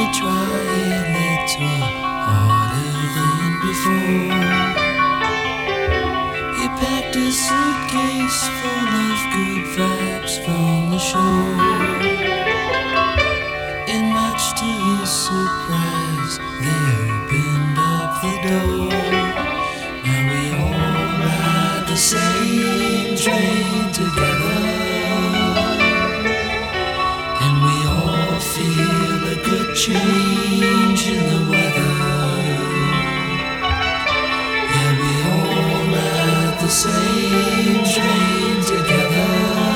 try a little harder than before. He packed a suitcase full of good vibes from the shore. And much to his surprise, they opened up the door. Now we all ride the same train together, and we all feel a good change in the weather. Yeah, we all ride the same train together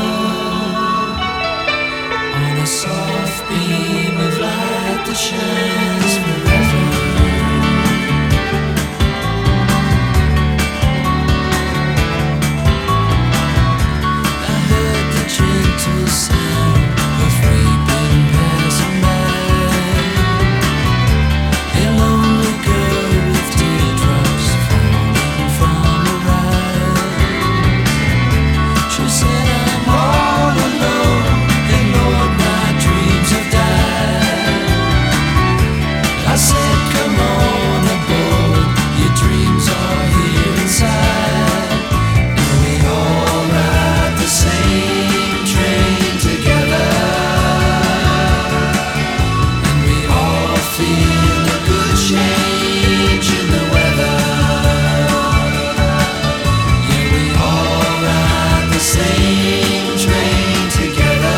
on a soft beam of light that shines forever. I heard the gentle sound of weeping passing by, a lonely girl with teardrops falling from her eyes. She said, I'm all alone, and Lord, my dreams have died. I said, come on aboard, your dreams are here inside. Now we all ride the same train together, and we all feel a good change in the weather. Yeah, we all ride the same train together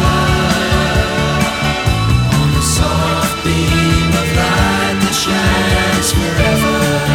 on a soft beam of light that shines forever.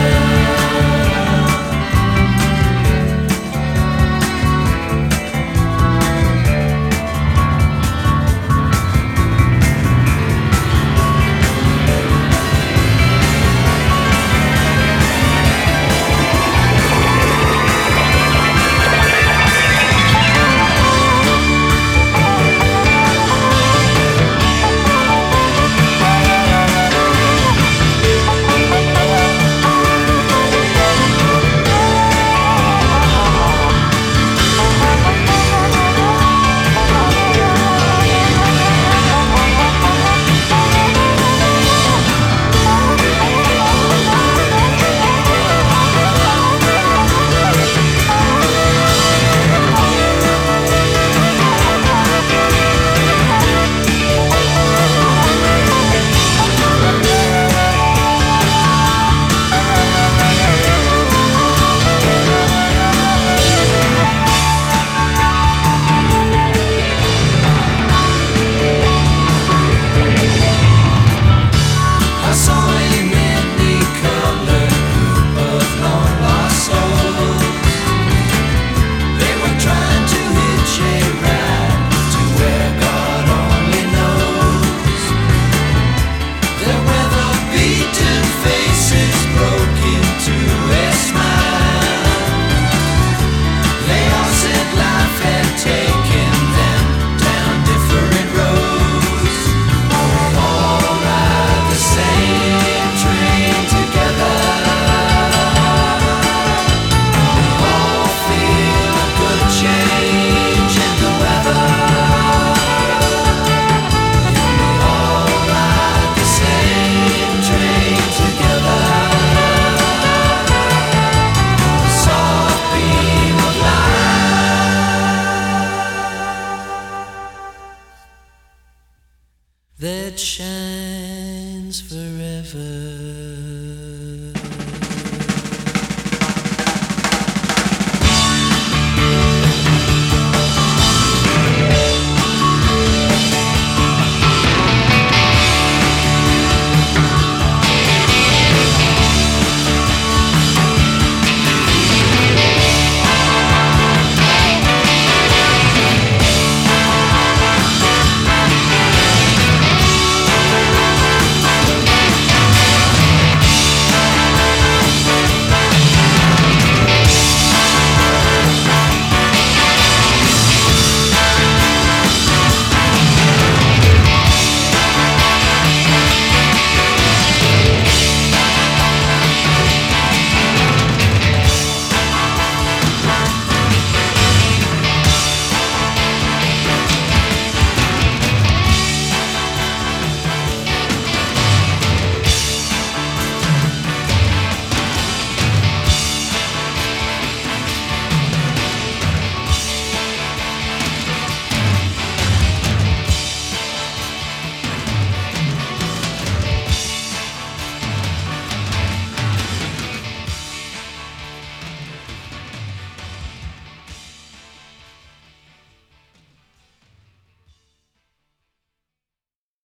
I saw a many-colored group of long-lost souls. They were trying to hitch a ride to where God only knows. Their weather-beaten faces broke into a smile. They all said life had taken them down different roads. We all ride the same train together. We all feel a good change in the weather. We all ride the same train together on a soft beam of light that shines forever.